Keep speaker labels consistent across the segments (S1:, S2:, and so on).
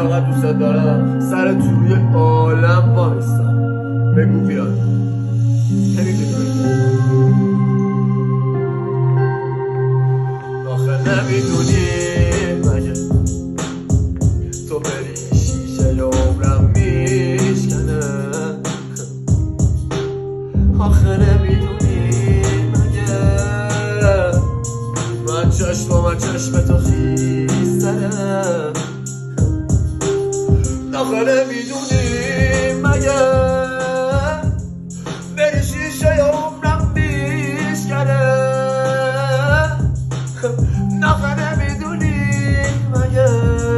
S1: انقدر دوست دارم سر توی عالم وایستم. بگو بیاد آخه نمیدونی مگه تو بری شیشه عمرم میشکنه. آخه نمیدونی مگه من چشم تو خیستره. آخه نمیدونی مگه بری شیشه عمرم میشکنه. آخه نمیدونی مگه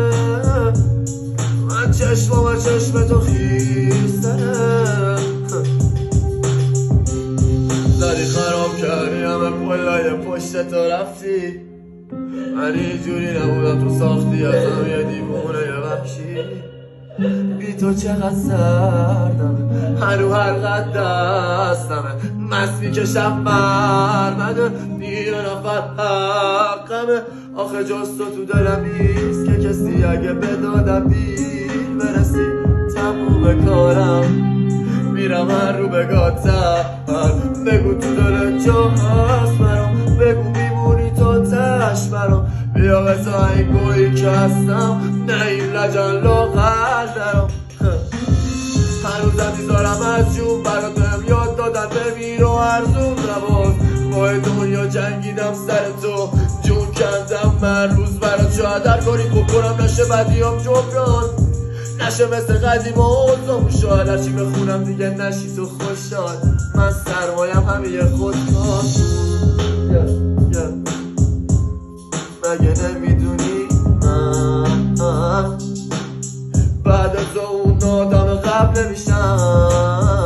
S1: من چشم تو خیستره. داری خراب کردی همه پلای پشت تو رفتی. من اینجوری نبودم تو ساختی ازم یه دیوونه یه وحشی. بی تو چقدر سردم هنو هر قد دستمه مست میکشم مرمده دیر نفر حقمه. آخه جز تو دلم نیست که کسی اگه به دادم دیر برسی تموم کارم میرم هر رو بگاتم. بگو تو دلت جا هست برام بگو میمونی تو تش برام. بیا بزا این گویی که هستم نه این لجن لاغر درم. هنوزم میذارم از جون برات بهم یاد دادن بمیر و ارزون نباز. با دنیا جنگیدم سر تو جون کندم من روز برات. شاید هر کاری بکنم نشه بدیام جبران نشه مثل قدیم و اوزامون. شاید هرچی بخونم دیگه نشی تو خوشحال. من سرمایم همه خودکار. مگه نمیدونی من بعد از اون آدم قبل نمیشم.